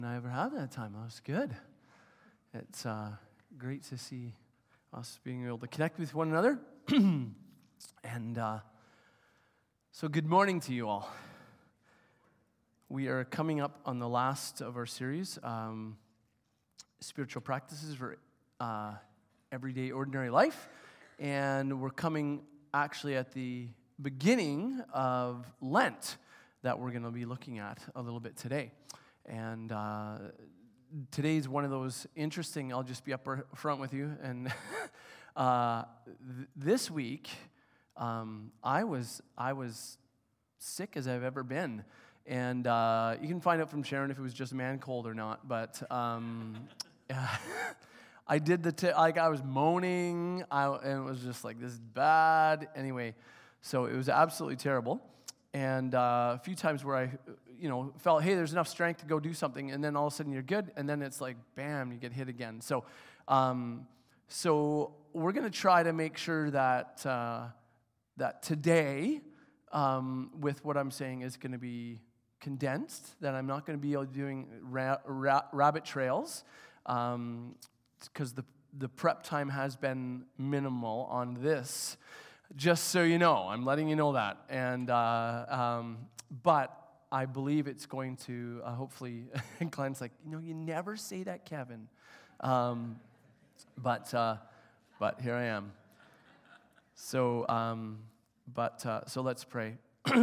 I ever had that time. That was good. It's great to see us being able to connect with one another. And so good morning to you all. We are coming up on the last of our series, Spiritual Practices for Everyday Ordinary Life. And we're coming actually at the beginning of Lent that we're going to be looking at a little bit today. And today's one of those interesting, I'll just be up front with you. And this week, I was sick as I've ever been. And you can find out from Sharon if it was just man cold or not. But I did I was moaning, and it was just like, this is bad. Anyway, so it was absolutely terrible. And a few times where I, felt, hey, there's enough strength to go do something, and then all of a sudden you're good, and then it's like, bam, you get hit again. So, so we're going to try to make sure that that today, with what I'm saying, is going to be condensed. That I'm not going to be doing rabbit trails, because the prep time has been minimal on this. Just so you know, I'm letting you know that. And but I believe it's going to hopefully, and Glenn's like, you never say that, Kevin. But here I am. So, so let's pray.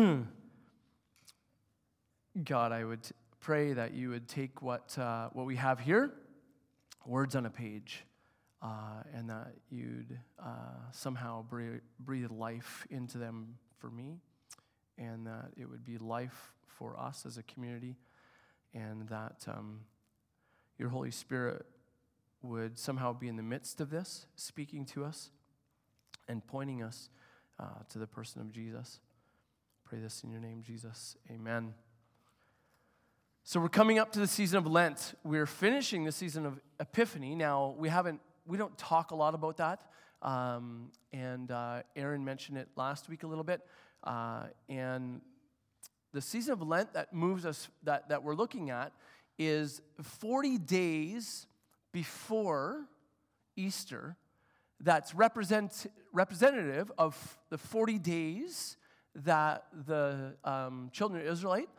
God, I would pray that you would take what we have here, words on a page, and that you'd somehow breathe life into them for me, and that it would be life for us as a community, and that your Holy Spirit would somehow be in the midst of this, speaking to us and pointing us to the person of Jesus. Pray this in your name, Jesus. Amen. So we're coming up to the season of Lent. We're finishing the season of Epiphany. Now, we don't talk a lot about that, and Aaron mentioned it last week a little bit, and the season of Lent that moves us, that we're looking at, is 40 days before Easter. That's representative of the 40 days that the children of Israelite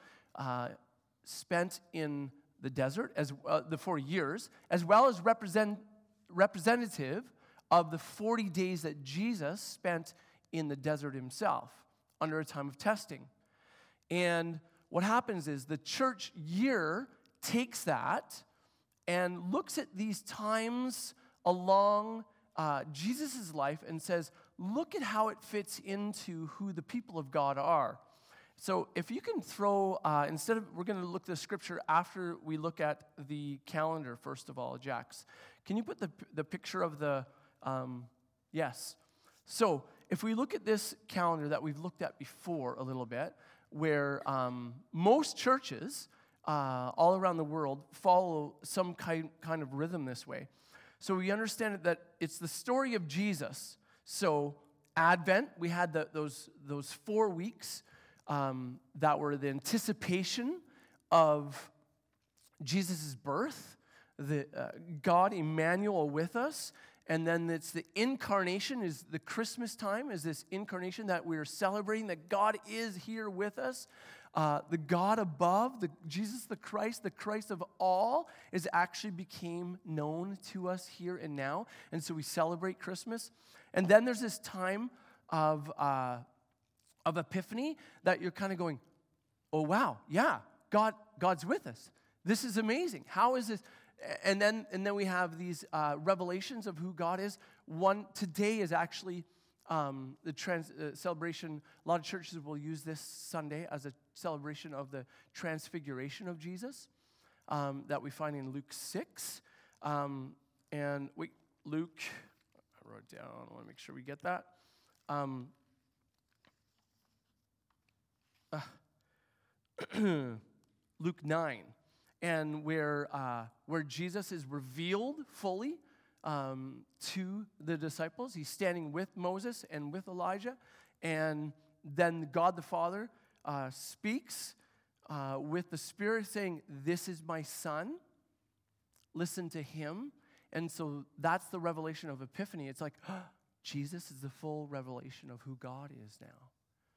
spent in the desert, as the 4 years, as well as representative of the 40 days that Jesus spent in the desert himself under a time of testing. And what happens is the church year takes that and looks at these times along Jesus' life and says, look at how it fits into who the people of God are. So if you can throw, we're going to look at the scripture after we look at the calendar, first of all, Jax. Can you put the picture of the, yes. So if we look at this calendar that we've looked at before a little bit, where most churches all around the world follow some kind of rhythm this way. So we understand that it's the story of Jesus. So Advent, we had those 4 weeks that were the anticipation of Jesus' birth, the God Emmanuel with us, and then it's the incarnation, is the Christmas time, is this incarnation that we're celebrating, that God is here with us. The God above, Jesus the Christ of all, is actually became known to us here and now, and so we celebrate Christmas. And then there's this time of Epiphany that you're kind of going, oh wow, yeah, God's with us. This is amazing. How is this? And then we have these revelations of who God is. One today is actually the celebration. A lot of churches will use this Sunday as a celebration of the transfiguration of Jesus that we find in Luke 6. Luke, I wrote it down. I want to make sure we get that. Luke 9. And where Jesus is revealed fully to the disciples. He's standing with Moses and with Elijah. And then God the Father speaks with the Spirit saying, "This is my Son, listen to him." And so that's the revelation of Epiphany. It's like, Jesus is the full revelation of who God is now.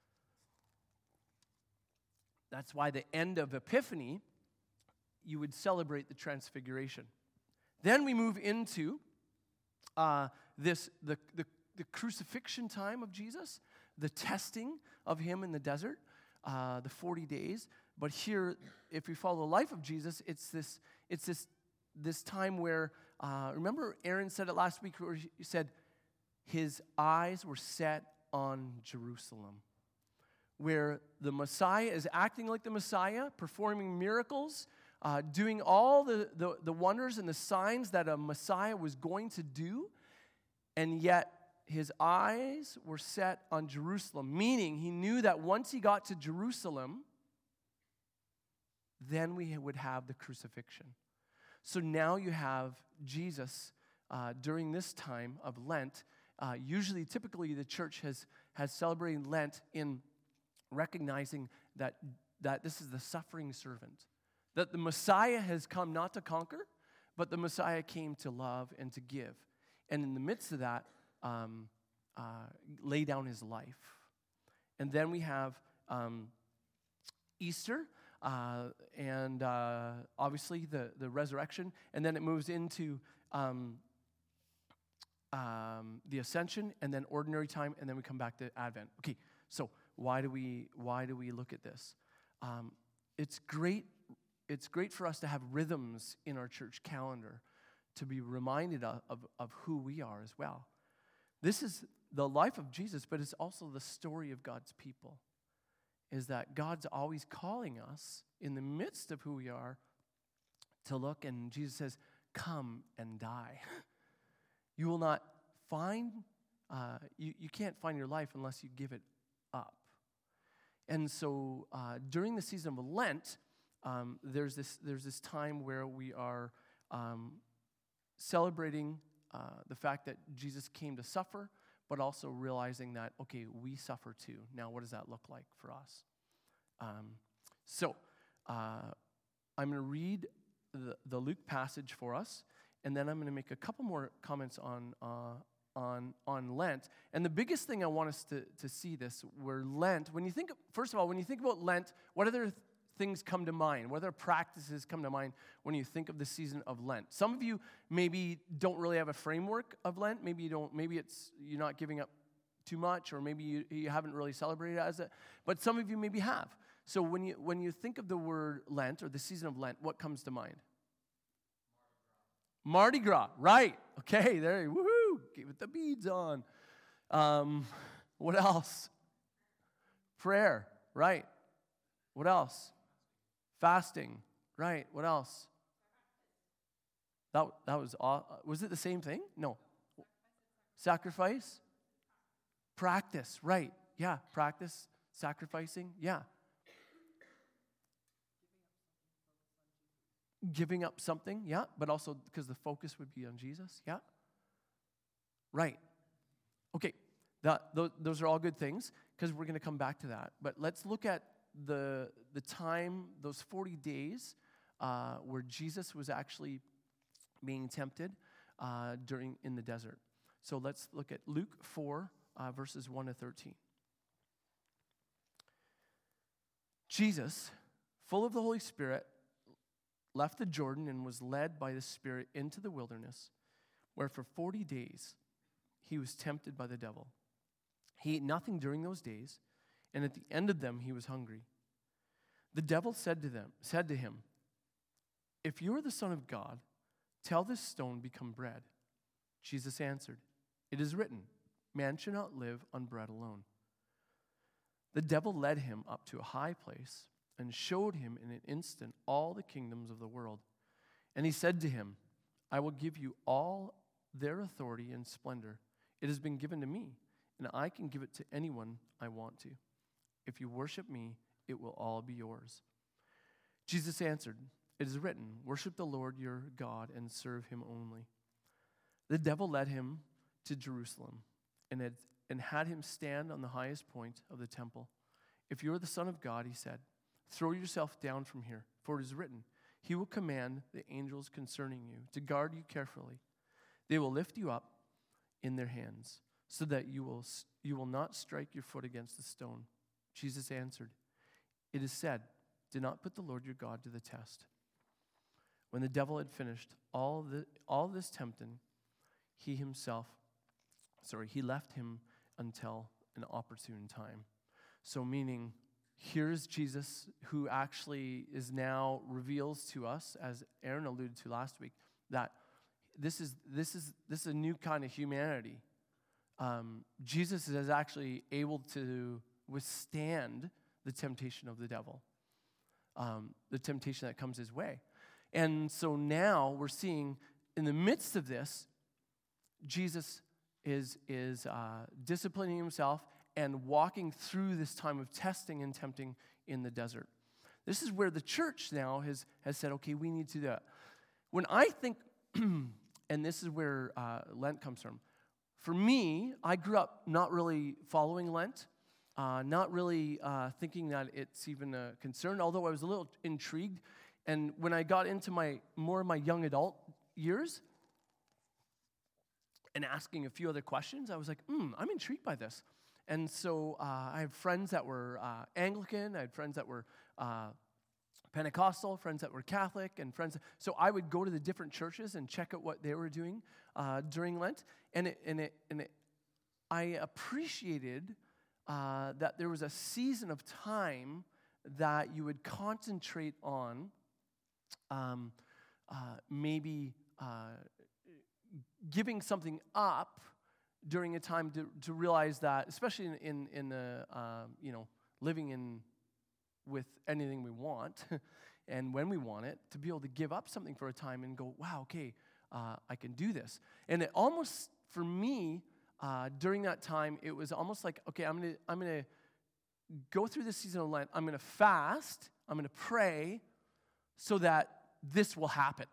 That's why the end of Epiphany, you would celebrate the Transfiguration. Then we move into the crucifixion time of Jesus, the testing of him in the desert, the 40 days. But here, if we follow the life of Jesus, it's this time where, remember Aaron said it last week, where he said his eyes were set on Jerusalem, where the Messiah is acting like the Messiah, performing miracles, doing all the wonders and the signs that a Messiah was going to do, and yet his eyes were set on Jerusalem, meaning he knew that once he got to Jerusalem, then we would have the crucifixion. So now you have Jesus during this time of Lent. Typically, the church has celebrated Lent in recognizing that this is the suffering servant, that the Messiah has come not to conquer, but the Messiah came to love and to give. And in the midst of that, lay down his life. And then we have Easter, and obviously the resurrection. And then it moves into the ascension, and then ordinary time, and then we come back to Advent. Okay, so why do we look at this? It's great for us to have rhythms in our church calendar to be reminded of who we are as well. This is the life of Jesus, but it's also the story of God's people, is that God's always calling us in the midst of who we are to look, and Jesus says, "Come and die." You will not find, you can't find your life unless you give it up. And so during the season of Lent, there's this time where we are celebrating the fact that Jesus came to suffer, but also realizing that, okay, we suffer too. Now, what does that look like for us? So I'm going to read the Luke passage for us, and then I'm going to make a couple more comments on Lent. And the biggest thing I want us to see this, where Lent, first of all, when you think about Lent, what other things come to mind? What other practices come to mind when you think of the season of Lent? Some of you maybe don't really have a framework of Lent. Maybe you're not giving up too much, or maybe you haven't really celebrated as it. But some of you maybe have. So when you think of the word Lent or the season of Lent, what comes to mind? Mardi Gras, right? Okay, there, woohoo! With the beads on. What else? Prayer, right? What else? Fasting, right? What else? That was it the same thing? No. Sacrifice? Practice, right? Yeah, practice, sacrificing, yeah. Giving up something, yeah, but also because the focus would be on Jesus, yeah. Right. Okay, those are all good things, because we're going to come back to that. But let's look at the time, those 40 days, where Jesus was actually being tempted in the desert. So let's look at Luke 4, verses 1 to 13. Jesus, full of the Holy Spirit, left the Jordan and was led by the Spirit into the wilderness, where for 40 days he was tempted by the devil. He ate nothing during those days, and at the end of them he was hungry. The devil said to him, "If you are the Son of God, tell this stone become bread." Jesus answered, "It is written, man shall not live on bread alone." The devil led him up to a high place and showed him in an instant all the kingdoms of the world. And he said to him, "I will give you all their authority and splendor. It has been given to me, and I can give it to anyone I want to. If you worship me, it will all be yours." Jesus answered, "It is written, worship the Lord your God and serve him only." The devil led him to Jerusalem and had him stand on the highest point of the temple. "If you are the Son of God," he said, throw yourself down from here, for it is written, He will command the angels concerning you to guard you carefully. They will lift you up in their hands so that you will not strike your foot against the stone. Jesus answered, It is said, do not put the Lord your God to the test. When the devil had finished all this tempting, he left him until an opportune time. So meaning, here's Jesus who actually is now reveals to us, as Aaron alluded to last week, that this is a new kind of humanity. Jesus is actually able to withstand the temptation of the devil, the temptation that comes his way. And so now we're seeing in the midst of this, Jesus is disciplining himself and walking through this time of testing and tempting in the desert. This is where the church now has said, okay, we need to do that. When I think, and this is where Lent comes from, for me, I grew up not really following Lent, not really thinking that it's even a concern, although I was a little intrigued. And when I got into more of my young adult years and asking a few other questions, I was like, I'm intrigued by this. And so I had friends that were Anglican, I had friends that were Pentecostal, friends that were Catholic, and friends. So I would go to the different churches and check out what they were doing during Lent, I appreciated that there was a season of time that you would concentrate on maybe giving something up during a time to realize that, especially in the living in with anything we want and when we want it, to be able to give up something for a time and go, wow, okay, I can do this. And it almost, for me, during that time, it was almost like, okay, I'm gonna go through this season of Lent. I'm gonna fast. I'm gonna pray so that this will happen.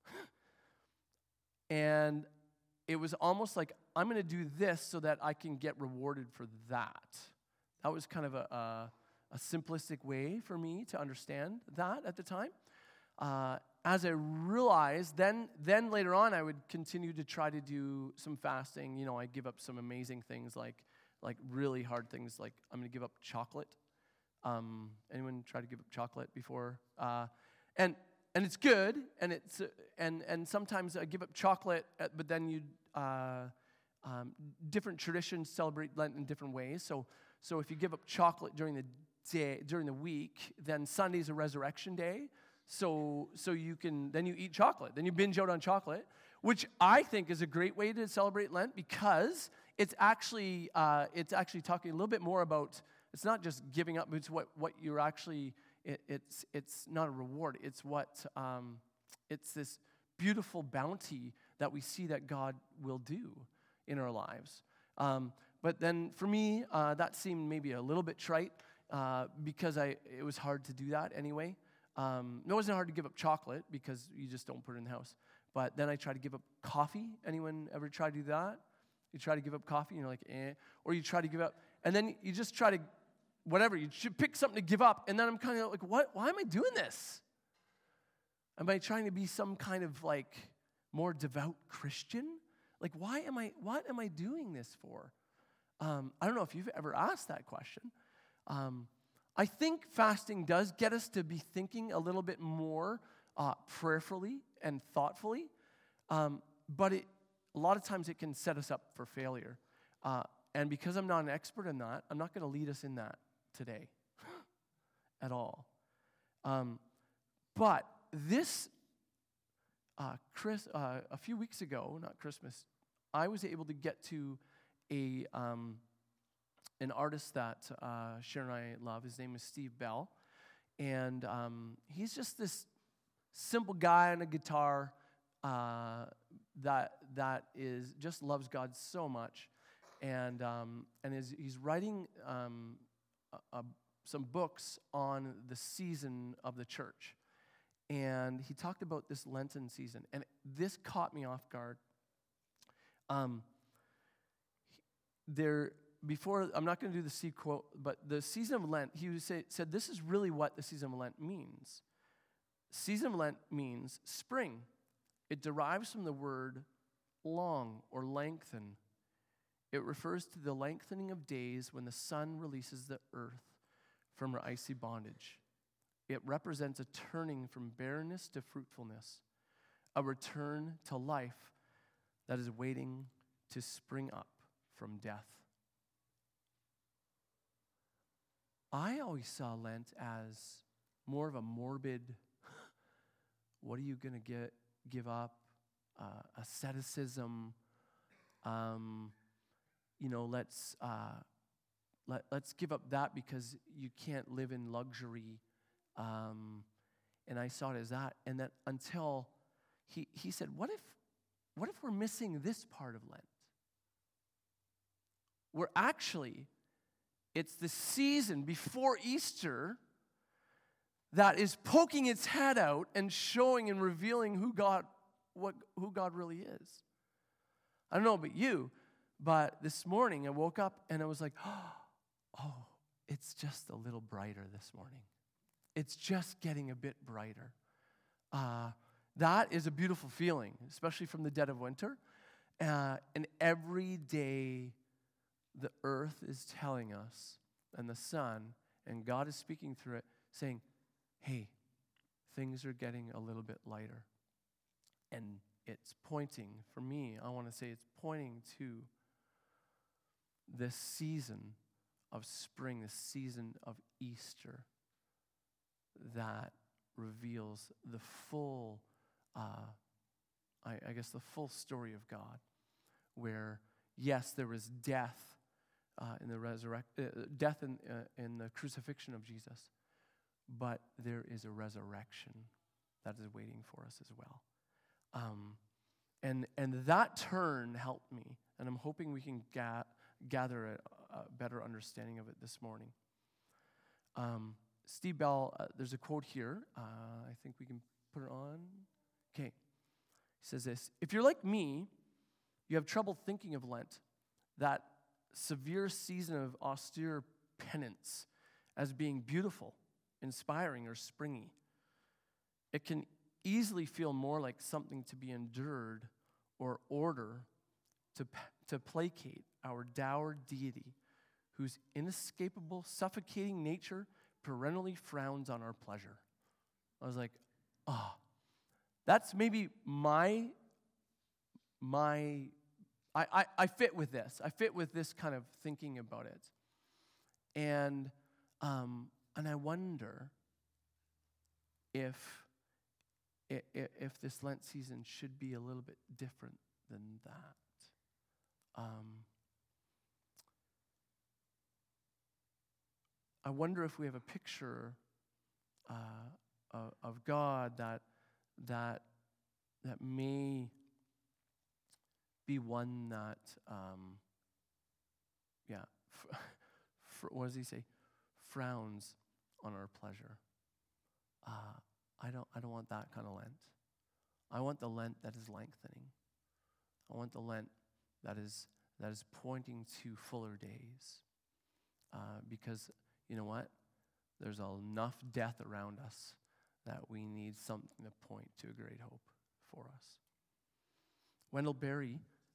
And it was almost like, I'm going to do this so that I can get rewarded for that. That was kind of a simplistic way for me to understand that at the time. As I realized, then later on, I would continue to try to do some fasting. I give up some amazing things, like really hard things, like I'm going to give up chocolate. Anyone try to give up chocolate before? And it's good, and it's and sometimes I give up chocolate, but then different traditions celebrate Lent in different ways. So if you give up chocolate during the day, during the week, then Sunday's a resurrection day. So you eat chocolate, then you binge out on chocolate, which I think is a great way to celebrate Lent, because it's actually talking a little bit more about, it's not just giving up, it's what you're actually. It's not a reward. It's it's this beautiful bounty that we see that God will do in our lives. But then for me, that seemed maybe a little bit trite because it was hard to do that anyway. It wasn't hard to give up chocolate because you just don't put it in the house. But then I tried to give up coffee. Anyone ever try to do that? You try to give up coffee and you're like, eh. Or you try to give up, and then you just try to whatever, you should pick something to give up, and then I'm kind of like, what? Why am I doing this? Am I trying to be some kind of like more devout Christian? Like, what am I doing this for? I don't know if you've ever asked that question. I think fasting does get us to be thinking a little bit more prayerfully and thoughtfully, but a lot of times it can set us up for failure. And because I'm not an expert in that, I'm not going to lead us in that today at all. But this, a few weeks ago, not Christmas, I was able to get to an artist that Sharon and I love. His name is Steve Bell. And he's just this simple guy on a guitar that is just loves God so much. And he's writing some books on the season of the church. And he talked about this Lenten season. And this caught me off guard. before, I'm not going to do the seed quote, but the season of Lent, he said this is really what the season of Lent means. Season of Lent means spring. It derives from the word long or lengthen. It refers to the lengthening of days when the sun releases the earth from her icy bondage. It represents a turning from barrenness to fruitfulness, a return to life that is waiting to spring up from death. I always saw Lent as more of a morbid, what are you going to give up? Asceticism. Let's give up that because you can't live in luxury. And I saw it as that. And that until he said, what if we're missing this part of Lent? We're actually, it's the season before Easter that is poking its head out and showing and revealing who God really is. I don't know about you, but this morning I woke up and I was like, oh, it's just a little brighter this morning. It's just getting a bit brighter. That is a beautiful feeling, especially from the dead of winter. And every day the earth is telling us, and the sun, and God is speaking through it, saying, hey, things are getting a little bit lighter. And it's pointing, for me, I want to say it's pointing to this season of spring, this season of Easter that reveals the full, the full story of God, where, yes, there was death in the crucifixion of Jesus, but there is a resurrection that is waiting for us as well. And that turn helped me, and I'm hoping we can gather a better understanding of it this morning. Steve Bell, there's a quote here. I think we can put it on. Okay. He says this: if you're like me, you have trouble thinking of Lent, that severe season of austere penance, as being beautiful, inspiring, or springy. It can easily feel more like something to be endured or order to placate our dour deity, whose inescapable, suffocating nature perennially frowns on our pleasure. I was like, that's maybe I fit with this. I fit with this kind of thinking about it. And I wonder if this Lent season should be a little bit different than that. I wonder if we have a picture of God that may be one that, what does he say? Frowns on our pleasure. I don't want that kind of Lent. I want the Lent that is lengthening. I want the Lent that is pointing to fuller days. Because you know what? There's enough death around us that we need something to point to a great hope for us. Wendell Berry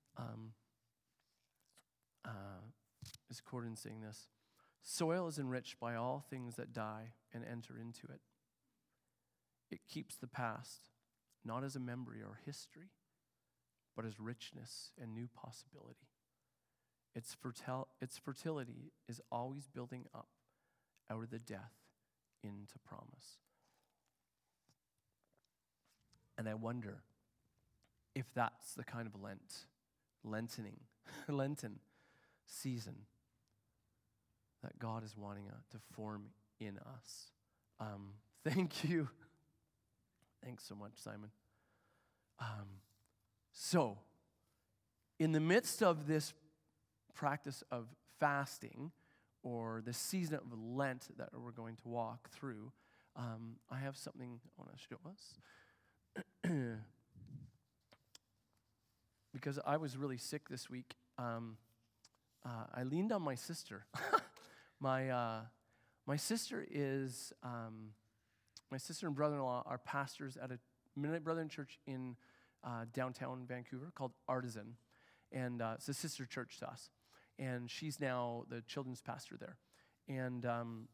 is quoted in saying this: soil is enriched by all things that die and enter into it. It keeps the past, not as a memory or history, but as richness and new possibility. Its fertility is always building up out of the death into promise. And I wonder if that's the kind of Lenten season that God is wanting to form in us. Thank you. Thanks so much, Simon. So, in the midst of this practice of fasting, or the season of Lent that we're going to walk through, I have something I want to show us. Because I was really sick this week, I leaned on my sister. My sister is, my sister and brother-in-law are pastors at a Mennonite Brethren church in downtown Vancouver called Artisan. And it's a sister church to us. And she's now the children's pastor there. And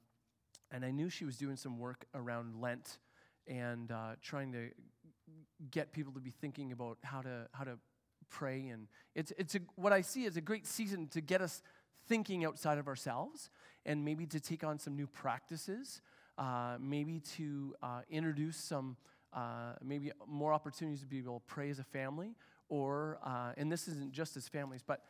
I knew she was doing some work around Lent and trying to get people to be thinking about how to pray. And what I see is a great season to get us thinking outside of ourselves and maybe to take on some new practices, maybe to introduce some maybe more opportunities to be able to pray as a family, or, and this isn't just as families, but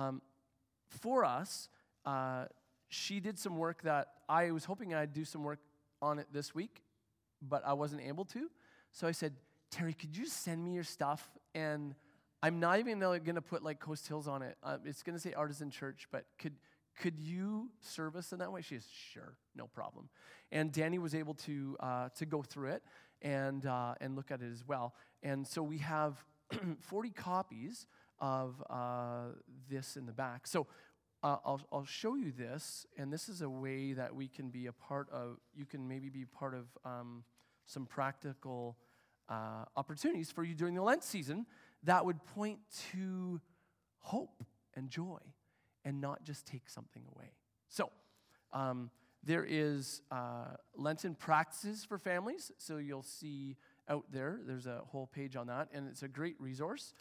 for us, she did some work that I was hoping I'd do some work on it this week, but I wasn't able to. So I said, Terry, could you send me your stuff? And I'm not even going to put like Coast Hills on it. It's going to say Artisan Church, but could you serve us in that way? She says, sure, no problem. And Danny was able to go through it and look at it as well. And so we have 40 copies of this in the back. So I'll show you this, and this is a way that we can be a part of, you can maybe be part of some practical opportunities for you during the Lent season that would point to hope and joy and not just take something away. So there is Lenten practices for families, so you'll see out there's a whole page on that, and it's a great resource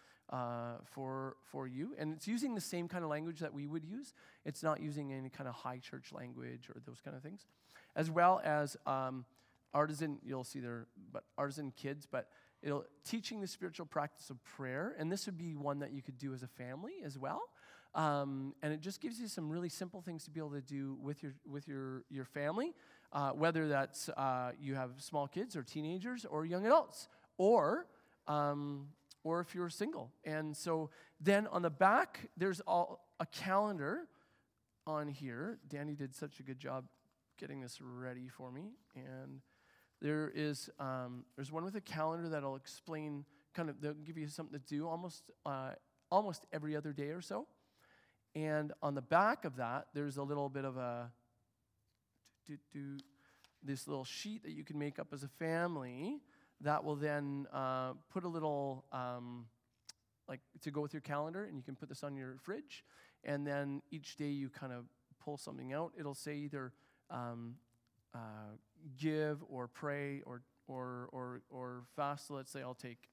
for you. And it's using the same kind of language that we would use. It's not using any kind of high church language or those kind of things. As well as Artisan, you'll see there, but Artisan Kids, but it'll teaching the spiritual practice of prayer, and this would be one that you could do as a family as well. And it just gives you some really simple things to be able to do with your family, whether that's you have small kids or teenagers or young adults, or if you're single. And so then on the back, there's a calendar on here. Danny did such a good job getting this ready for me. And there's one with a calendar that'll explain, they'll give you something to do almost every other day or so. And on the back of that, there's a little bit of this little sheet that you can make up as a family that will then put a little, to go with your calendar, and you can put this on your fridge. And then each day you kind of pull something out. It'll say either give or pray or fast. So let's say let's take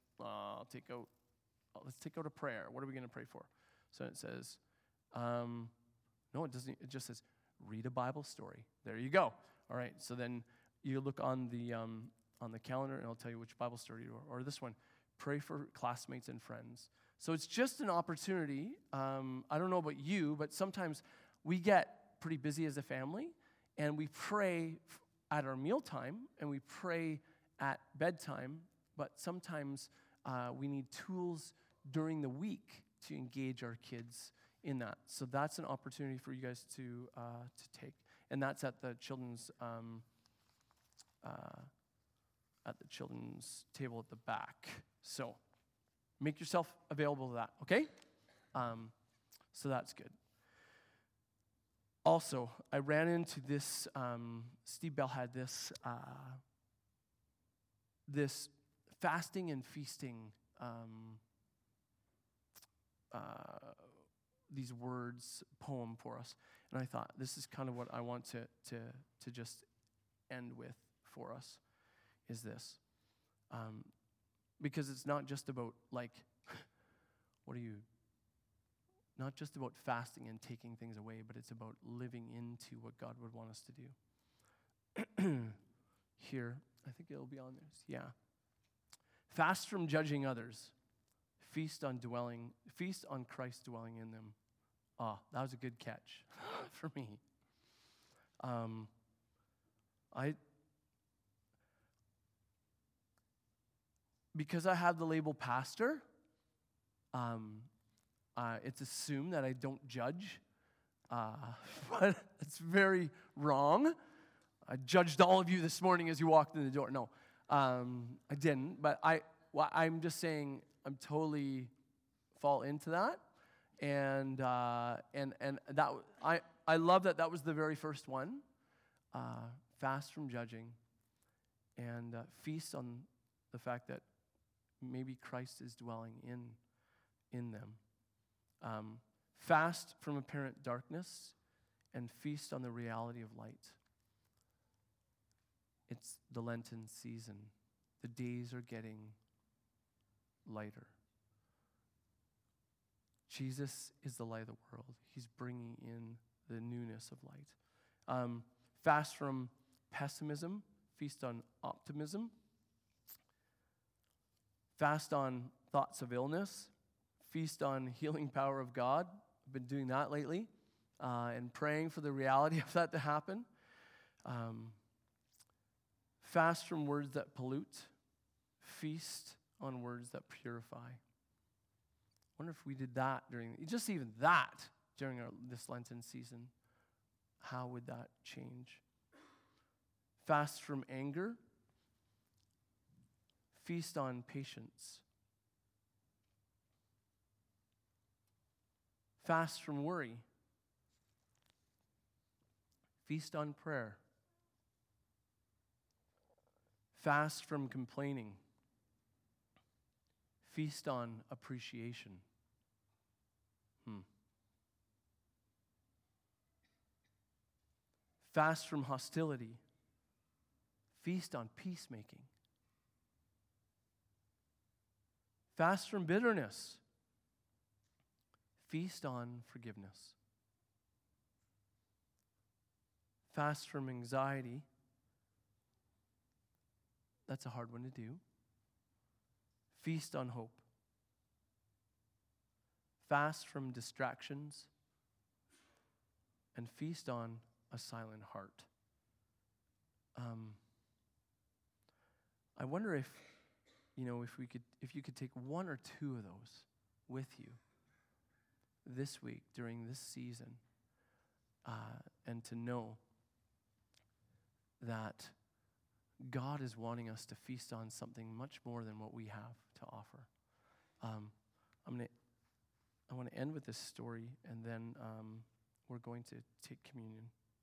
out a prayer. What are we going to pray for? So it says, no, it doesn't. It just says, read a Bible story. There you go. All right. So then you look on the calendar, and it'll tell you which Bible story or this one. Pray for classmates and friends. So it's just an opportunity. I don't know about you, but sometimes we get pretty busy as a family, and we pray at our mealtime, and we pray at bedtime, but sometimes we need tools during the week to engage our kids in that. So that's an opportunity for you guys to take, and that's at the children's table at the back. So make yourself available to that, okay? So that's good. Also, I ran into this, Steve Bell had this fasting and feasting, these words poem for us. And I thought, this is kind of what I want to just end with for us, is this. Because it's not just about, not just about fasting and taking things away, but it's about living into what God would want us to do. Here, I think it'll be on this. Yeah. Fast from judging others. Feast on Christ dwelling in them. That was a good catch for me. Because I have the label pastor, it's assumed that I don't judge, but it's very wrong. I judged all of you this morning as you walked in the door. No, I didn't, but I'm just saying I'm totally fall into that, And that I love that was the very first one. Fast from judging, and feast on the fact that maybe Christ is dwelling in them. Fast from apparent darkness, and feast on the reality of light. It's the Lenten season. The days are getting lighter. Jesus is the light of the world. He's bringing in the newness of light. Fast from pessimism, feast on optimism. Fast on thoughts of illness, feast on healing power of God. I've been doing that lately and praying for the reality of that to happen. Fast from words that pollute, feast on words that purify. I wonder if we did that during this Lenten season. How would that change? Fast from anger, feast on patience. Fast from worry, feast on prayer. Fast from complaining, feast on appreciation. Fast from hostility, feast on peacemaking. Fast from bitterness, feast on forgiveness. Fast from anxiety, that's a hard one to do. Feast on hope. Fast from distractions, and feast on a silent heart. I wonder if you could take one or two of those with you this week during this season, and to know that God is wanting us to feast on something much more than what we have to offer. I want to end with this story, and then we're going to take communion.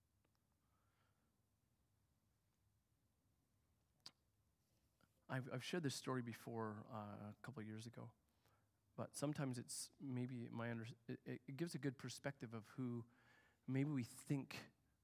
I've shared this story before a couple of years ago, but sometimes it's maybe it gives a good perspective of who maybe we think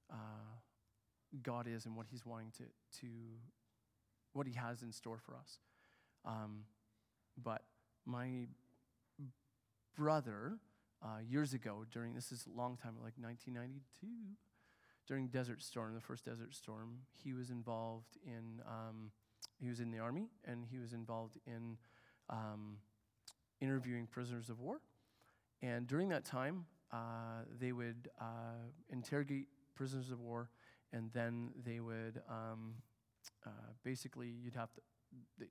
God is and what He's wanting to what He has in store for us. But my brother, years ago, this is a long time, like 1992, during Desert Storm, the first Desert Storm, he was involved in. He was in the Army, and he was involved in interviewing prisoners of war. And during that time, they would interrogate prisoners of war, and then they would basically, you'd have to,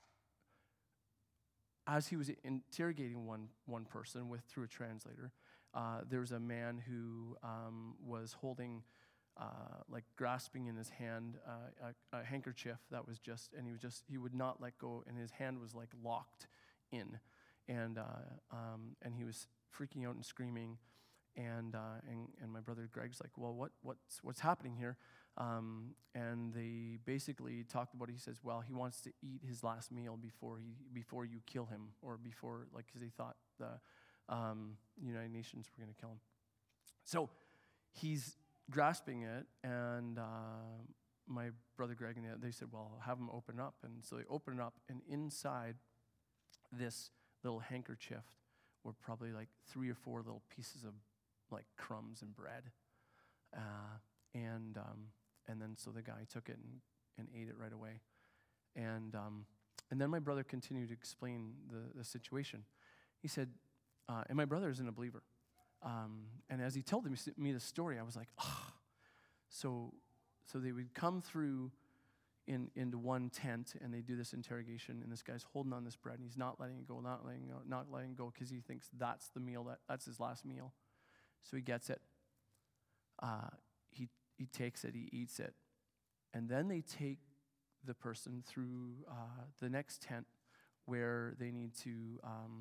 as he was interrogating one person through a translator, there was a man who was holding, grasping in his hand a handkerchief that was he would not let go, and his hand was like locked in, and he was freaking out and screaming, and my brother Greg's like, well, what's happening here? And they basically talked about it. He says, well, he wants to eat his last meal before you kill him, or before, because they thought the United Nations were going to kill him. So he's grasping it, and my brother Greg and they said, well, have him open up. And so they opened it up, and inside this little handkerchief were probably like 3 or 4 little pieces of like crumbs and bread. And then so the guy took it and ate it right away. And then my brother continued to explain the situation. He said, and my brother isn't a believer. And as he told me the story, I was like, So they would come through into one tent, and they do this interrogation, and this guy's holding on this bread, and he's not letting it go, not letting go, because he thinks that's the meal, that's his last meal. So he gets it. He takes it, he eats it. And then they take the person through the next tent where they need to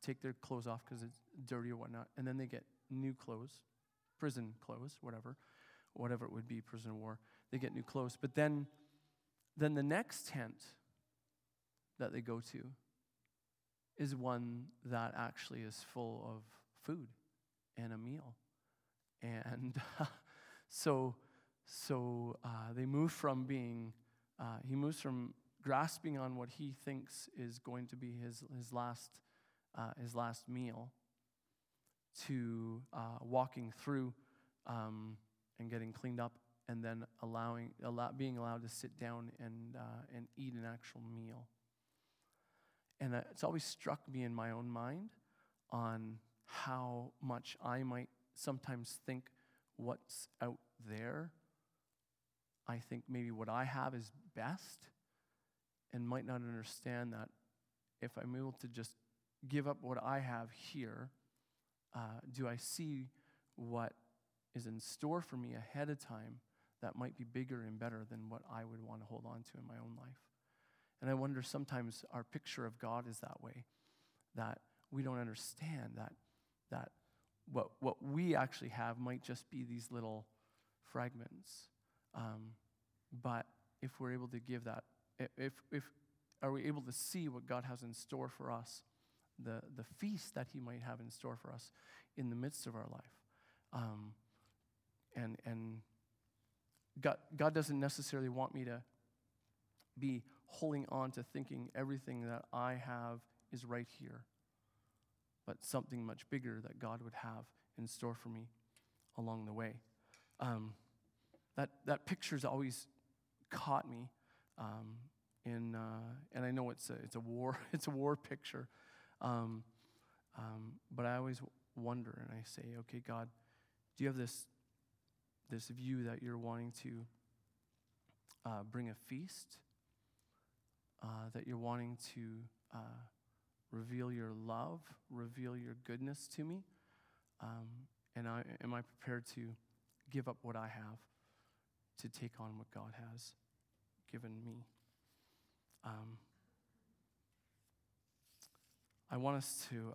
take their clothes off because it's dirty or whatnot, and then they get new clothes, prison clothes, whatever it would be, prisoner of war. They get new clothes. But then the next tent that they go to is one that actually is full of food and a meal. And so they move from he moves from grasping on what he thinks is going to be his last meal to walking through and getting cleaned up, and then being allowed to sit down and eat an actual meal. And it's always struck me in my own mind on how much I might sometimes think what's out there. I think maybe what I have is best, and might not understand that if I'm able to just give up what I have here, do I see what is in store for me ahead of time that might be bigger and better than what I would want to hold on to in my own life? And I wonder sometimes our picture of God is that way, that we don't understand that what we actually have might just be these little fragments. But if we're able to give that, if are we able to see what God has in store for us, the feast that he might have in store for us in the midst of our life. And God doesn't necessarily want me to be holding on to thinking everything that I have is right here, but something much bigger that God would have in store for me along the way. That picture's always caught me, and I know it's a war picture, but I always wonder, and I say, okay, God, do you have this view that you're wanting to bring a feast, that you're wanting to reveal your love, reveal your goodness to me, and am I prepared to give up what I have to take on what God has given me? I want us to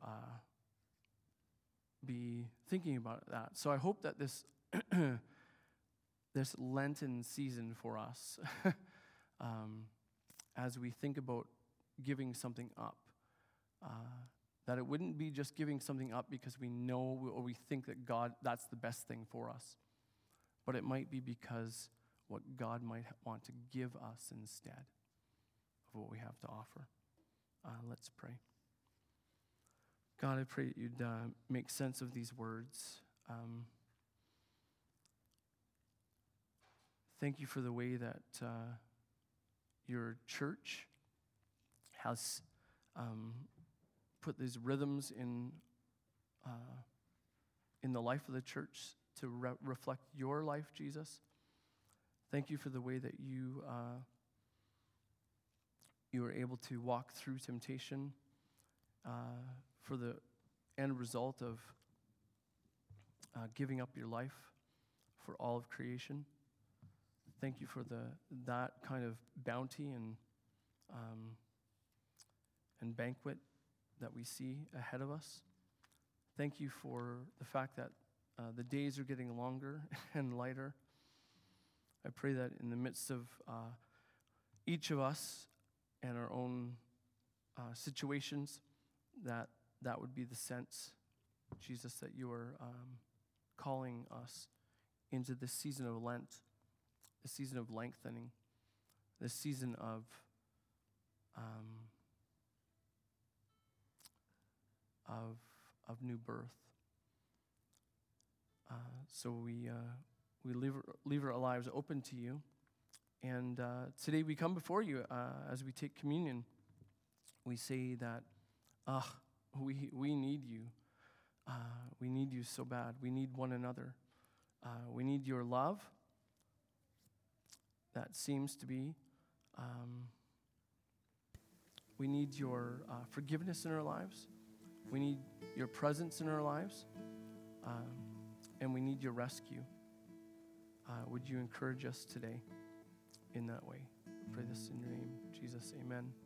be thinking about that. So I hope that this this Lenten season for us, as we think about giving something up, that it wouldn't be just giving something up because we know or we think that God, that's the best thing for us, but it might be because what God might want to give us instead of what we have to offer. Let's pray. God, I pray that you'd make sense of these words. Thank you for the way that your church has put these rhythms in the life of the church to reflect your life, Jesus. Thank you for the way that you were able to walk through temptation for the end result of giving up your life for all of creation. Thank you for that kind of bounty and banquet that we see ahead of us. Thank you for the fact that the days are getting longer and lighter. I pray that in the midst of each of us and our own situations, that would be the sense, Jesus, that you are calling us into this season of Lent, the season of lengthening, the season of new birth. So we leave our lives open to you, and today we come before you as we take communion. We say that we need you. We need you so bad. We need one another. We need your love. That seems to be. We need your forgiveness in our lives. We need your presence in our lives. And we need your rescue. Would you encourage us today in that way? I pray this in your name, Jesus. Amen.